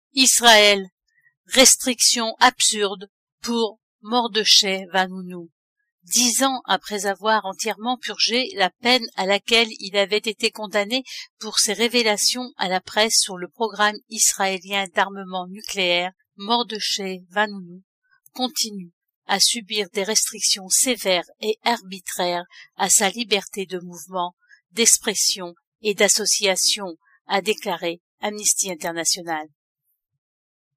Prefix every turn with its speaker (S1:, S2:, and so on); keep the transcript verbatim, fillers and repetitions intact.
S1: Israël, restrictions absurdes pour Mordechai Vanunu. Dix ans après avoir entièrement purgé la peine à laquelle il avait été condamné pour ses révélations à la presse sur le programme israélien d'armement nucléaire, Mordechai Vanunu continue à subir des restrictions sévères et arbitraires à sa liberté de mouvement, d'expression et d'association, a déclaré Amnesty International.